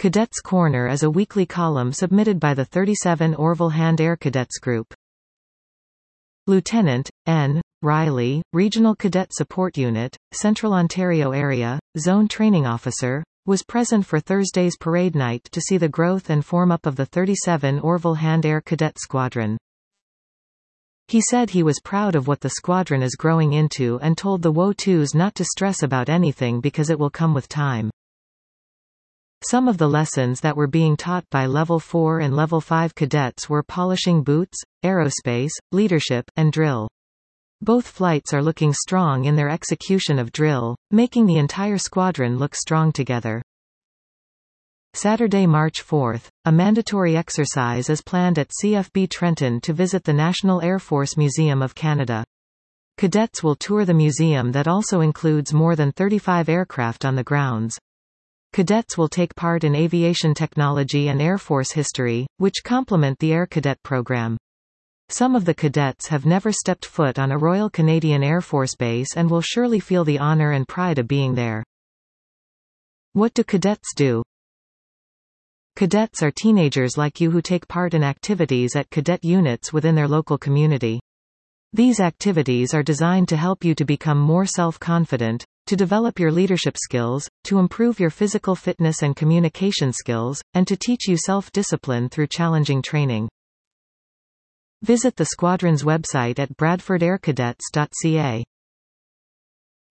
Cadets Corner is a weekly column submitted by the 37 Orville Hand Air Cadets Group. Lieutenant N. Riley, Regional Cadet Support Unit, Central Ontario Area, Zone Training Officer, was present for Thursday's parade night to see the growth and form-up of the 37 Orville Hand Air Cadet Squadron. He said he was proud of what the squadron is growing into and told the WO2s not to stress about anything because it will come with time. Some of the lessons that were being taught by Level 4 and Level 5 cadets were polishing boots, aerospace, leadership, and drill. Both flights are looking strong in their execution of drill, making the entire squadron look strong together. Saturday, March 4, a mandatory exercise is planned at CFB Trenton to visit the National Air Force Museum of Canada. Cadets will tour the museum that also includes more than 35 aircraft on the grounds. Cadets will take part in aviation technology and Air Force history, which complement the Air Cadet program. Some of the cadets have never stepped foot on a Royal Canadian Air Force base and will surely feel the honor and pride of being there. What do cadets do? Cadets are teenagers like you who take part in activities at cadet units within their local community. These activities are designed to help you to become more self-confident, to develop your leadership skills, to improve your physical fitness and communication skills, and to teach you self-discipline through challenging training. Visit the squadron's website at bradfordaircadets.ca.